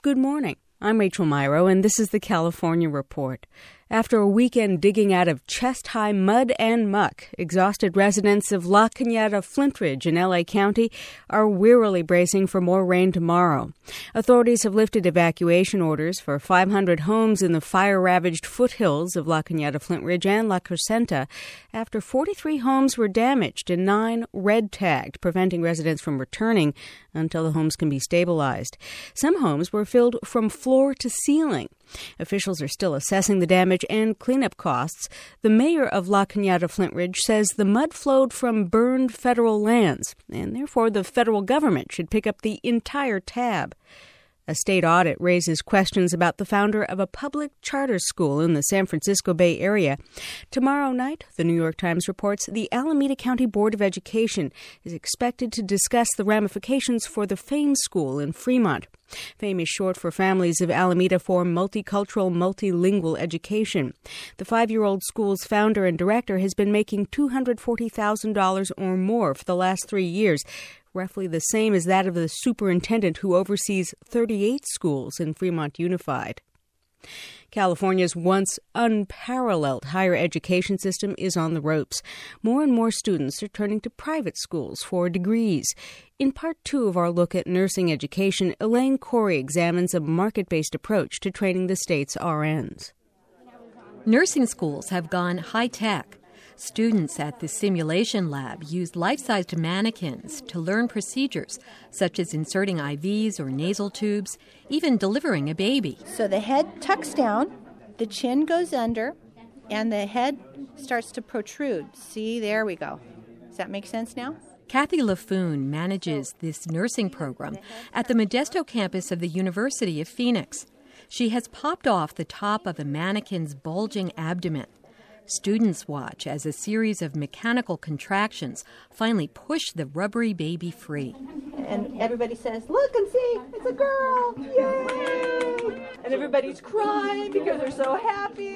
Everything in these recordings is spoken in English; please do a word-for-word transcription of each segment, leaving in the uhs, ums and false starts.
Good morning. I'm Rachel Myrow, and this is the California Report. After a weekend digging out of chest-high mud and muck, exhausted residents of La Cañada Flintridge in L A County are wearily bracing for more rain tomorrow. Authorities have lifted evacuation orders for five hundred homes in the fire-ravaged foothills of La Cañada Flintridge and La Crescenta after forty-three homes were damaged and nine red-tagged, preventing residents from returning until the homes can be stabilized. Some homes were filled from floor to ceiling. Officials are still assessing the damage and cleanup costs. The mayor of La Cañada Flintridge says the mud flowed from burned federal lands, and therefore the federal government should pick up the entire tab. A state audit raises questions about the founder of a public charter school in the San Francisco Bay Area. Tomorrow night, the New York Times reports, the Alameda County Board of Education is expected to discuss the ramifications for the FAME school in Fremont. FAME is short for Families of Alameda for Multicultural Multilingual Education. The five-year-old school's founder and director has been making two hundred forty thousand dollars or more for the last three years, roughly the same as that of the superintendent who oversees thirty-eight schools in Fremont Unified. California's once unparalleled higher education system is on the ropes. More and more students are turning to private schools for degrees. In part two of our look at nursing education, Elaine Corey examines a market-based approach to training the state's R Ns. Nursing schools have gone high-tech. Students at the simulation lab use life-sized mannequins to learn procedures such as inserting I Vs or nasal tubes, even delivering a baby. So the head tucks down, the chin goes under, and the head starts to protrude. See, there we go. Does that make sense now? Kathy LaFoon manages this nursing program at the Modesto campus of the University of Phoenix. She has popped off the top of a mannequin's bulging abdomen. Students watch as a series of mechanical contractions finally push the rubbery baby free. And everybody says, look and see, it's a girl, yay! And everybody's crying because they're so happy.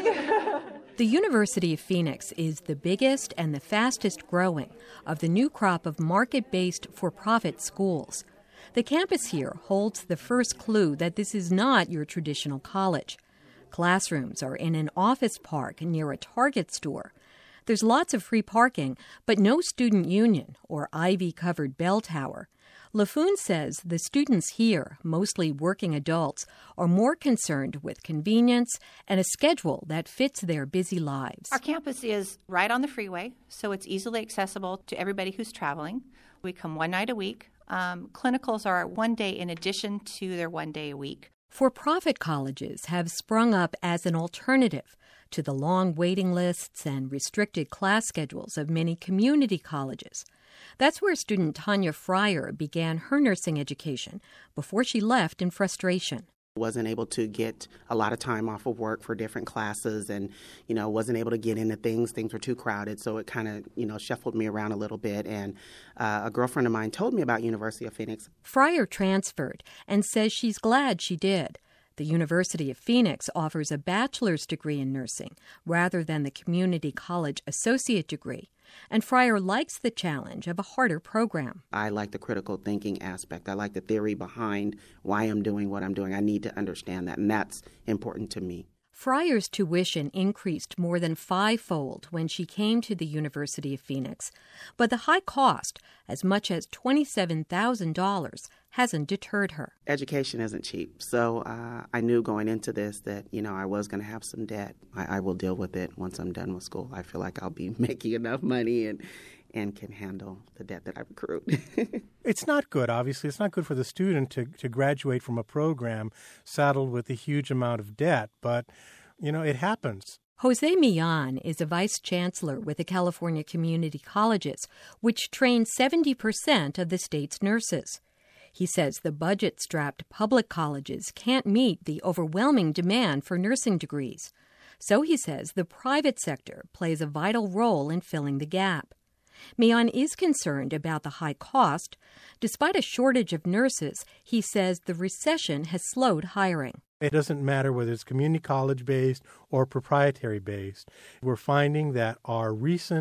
The University of Phoenix is the biggest and the fastest growing of the new crop of market-based for-profit schools. The campus here holds the first clue that this is not your traditional college. Classrooms are in an office park near a Target store. There's lots of free parking, but no student union or ivy-covered bell tower. LaFoon says the students here, mostly working adults, are more concerned with convenience and a schedule that fits their busy lives. Our campus is right on the freeway, so it's easily accessible to everybody who's traveling. We come one night a week. Um, clinicals are one day in addition to their one day a week. For-profit colleges have sprung up as an alternative to the long waiting lists and restricted class schedules of many community colleges. That's where student Tanya Fryer began her nursing education before she left in frustration. Wasn't able to get a lot of time off of work for different classes and, you know, wasn't able to get into things. Things were too crowded, so it kind of, you know, shuffled me around a little bit. And uh, a girlfriend of mine told me about University of Phoenix. Fryer transferred and says she's glad she did. The University of Phoenix offers a bachelor's degree in nursing rather than the community college associate degree. And Fryer likes the challenge of a harder program. I like the critical thinking aspect. I like the theory behind why I'm doing what I'm doing. I need to understand that, and that's important to me. Fryer's tuition increased more than fivefold when she came to the University of Phoenix, but the high cost, as much as twenty-seven thousand dollars, hasn't deterred her. Education isn't cheap, so uh, I knew going into this that, you know, I was going to have some debt. I, I will deal with it once I'm done with school. I feel like I'll be making enough money and and can handle the debt that I've accrued. It's not good, obviously. It's not good for the student to, to graduate from a program saddled with a huge amount of debt, but, you know, it happens. Jose Millan is a vice chancellor with the California Community Colleges, which train seventy percent of the state's nurses. He says the budget-strapped public colleges can't meet the overwhelming demand for nursing degrees. So he says the private sector plays a vital role in filling the gap. Millan is concerned about the high cost. Despite a shortage of nurses, he says the recession has slowed hiring. It doesn't matter whether it's community college-based or proprietary-based. We're finding that our recent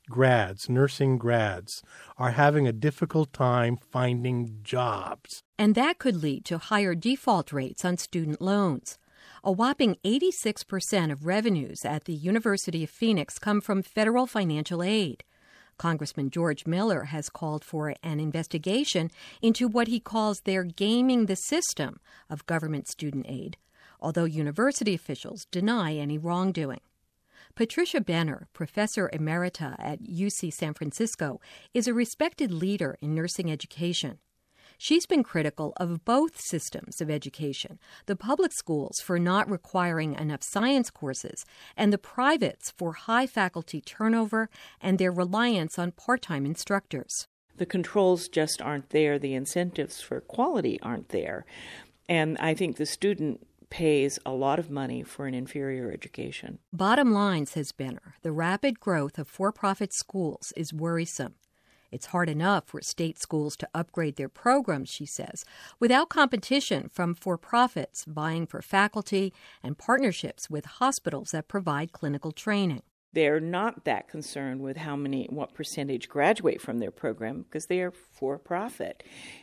grads, nursing grads, are having a difficult time finding jobs. And that could lead to higher default rates on student loans. A whopping eighty-six percent of revenues at the University of Phoenix come from federal financial aid. Congressman George Miller has called for an investigation into what he calls their gaming the system of government student aid, although university officials deny any wrongdoing. Patricia Benner, professor emerita at U C San Francisco, is a respected leader in nursing education. She's been critical of both systems of education, the public schools for not requiring enough science courses, and the privates for high faculty turnover and their reliance on part-time instructors. The controls just aren't there. The incentives for quality aren't there. And I think the student pays a lot of money for an inferior education. Bottom line, says Benner, the rapid growth of for-profit schools is worrisome. It's hard enough for state schools to upgrade their programs, she says, without competition from for-profits vying for faculty and partnerships with hospitals that provide clinical training. They're not that concerned with how many, what percentage graduate from their program because they are for-profit.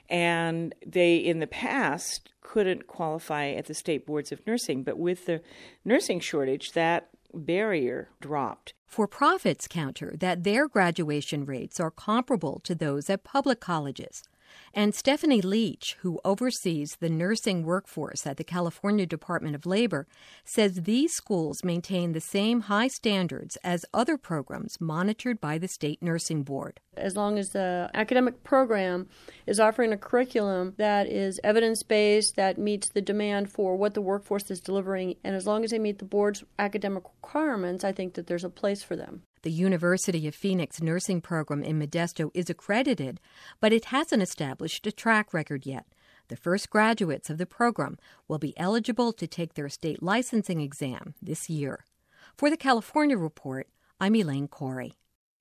And they, in the past, couldn't qualify at the state boards of nursing. But with the nursing shortage, that barrier dropped. For-profits counter that their graduation rates are comparable to those at public colleges. And Stephanie Leach, who oversees the nursing workforce at the California Department of Labor, says these schools maintain the same high standards as other programs monitored by the state nursing board. As long as the academic program is offering a curriculum that is evidence-based, that meets the demand for what the workforce is delivering, and as long as they meet the board's academic requirements, I think that there's a place for them. The University of Phoenix nursing program in Modesto is accredited, but it hasn't established a track record yet. The first graduates of the program will be eligible to take their state licensing exam this year. For the California Report, I'm Elaine Corey.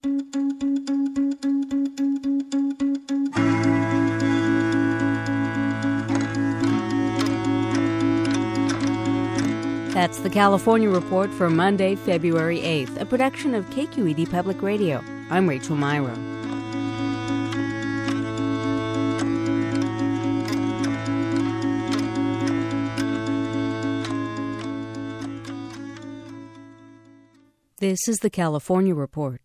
That's the California Report for Monday, February eighth, a production of K Q E D Public Radio. I'm Rachel Myrow. This is the California Report.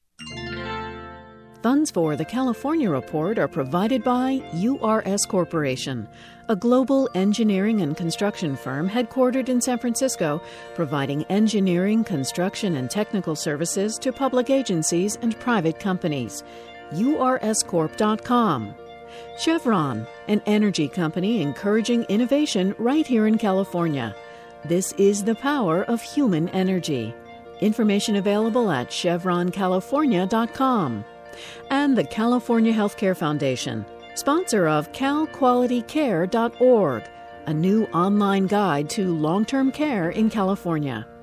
Funds for the California Report are provided by U R S Corporation, a global engineering and construction firm headquartered in San Francisco, providing engineering, construction, and technical services to public agencies and private companies. U R S corp dot com. Chevron, an energy company encouraging innovation right here in California. This is the power of human energy. Information available at chevron california dot com. And the California Healthcare Foundation, sponsor of cal quality care dot org, a new online guide to long-term care in California.